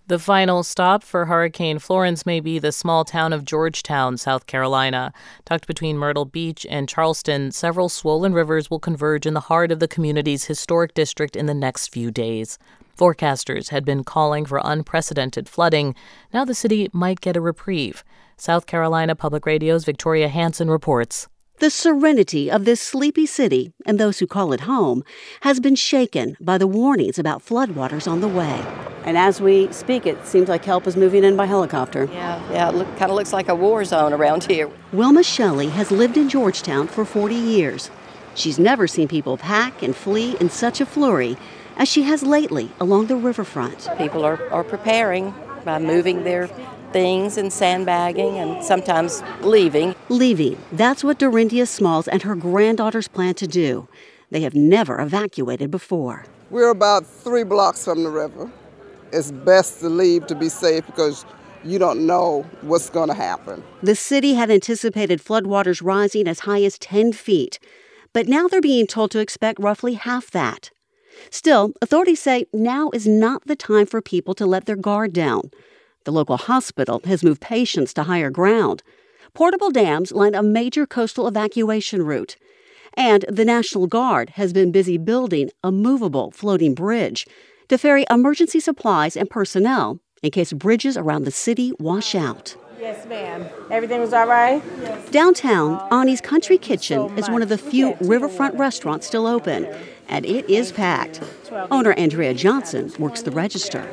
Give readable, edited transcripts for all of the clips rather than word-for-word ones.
The final stop for Hurricane Florence may be the small town of Georgetown, South Carolina. Tucked between Myrtle Beach and Charleston, several swollen rivers will converge in the heart of the community's historic district in the next few days. Forecasters had been calling for unprecedented flooding. Now the city might get a reprieve. South Carolina Public Radio's Victoria Hansen reports. The serenity of this sleepy city, and those who call it home, has been shaken by the warnings about floodwaters on the way. And as we speak, it seems like help is moving in by helicopter. Yeah, it kind of looks like a war zone around here. Wilma Shelley has lived in Georgetown for 40 years. She's never seen people pack and flee in such a flurry as she has lately along the riverfront. People are preparing by moving their things and sandbagging and sometimes leaving. That's what Dorindia Smalls and her granddaughters plan to do. They have never evacuated before. We're about 3 blocks from the river. It's best to leave to be safe because you don't know what's going to happen. The city had anticipated floodwaters rising as high as 10 feet, but now they're being told to expect roughly half that. Still, authorities say now is not the time for people to let their guard down. The local hospital has moved patients to higher ground. Portable dams line a major coastal evacuation route. And the National Guard has been busy building a movable floating bridge to ferry emergency supplies and personnel in case bridges around the city wash out. Yes, ma'am. Everything was all right? Yes. Downtown, Ani's Country Kitchen is one of the few riverfront restaurants still open, and it is packed. Owner Andrea Johnson works the register.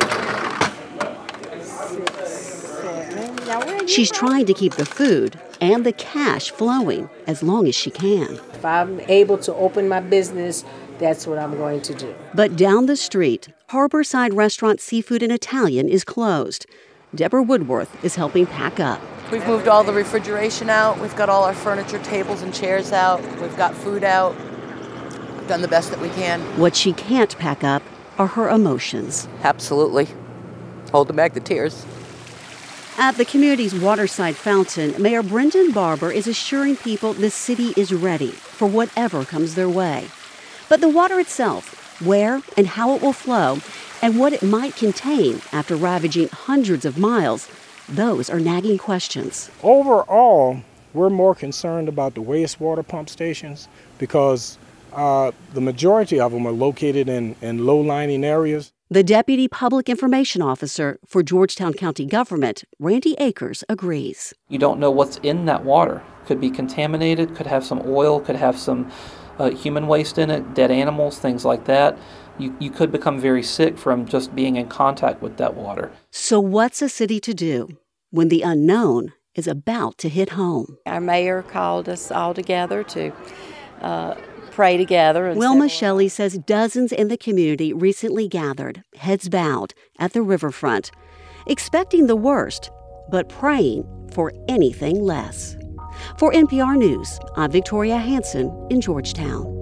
She's trying to keep the food and the cash flowing as long as she can. If I'm able to open my business, that's what I'm going to do. But down the street, Harborside restaurant Seafood and Italian is closed. Deborah Woodworth is helping pack up. We've moved all the refrigeration out. We've got all our furniture, tables, and chairs out. We've got food out. We've done the best that we can. What she can't pack up are her emotions. Absolutely. Holding back the tears. At the community's waterside fountain, Mayor Brendan Barber is assuring people the city is ready for whatever comes their way. But the water itself, where and how it will flow, and what it might contain after ravaging hundreds of miles, those are nagging questions. Overall, we're more concerned about the wastewater pump stations because the majority of them are located in low-lying areas. The Deputy Public Information Officer for Georgetown County Government, Randy Akers, agrees. You don't know what's in that water. Could be contaminated, could have some oil, could have some human waste in it, dead animals, things like that. You could become very sick from just being in contact with that water. So what's a city to do when the unknown is about to hit home? Our mayor called us all together to pray together. Wilma Shelley says dozens in the community recently gathered, heads bowed, at the riverfront, expecting the worst, but praying for anything less. For NPR News, I'm Victoria Hansen in Georgetown.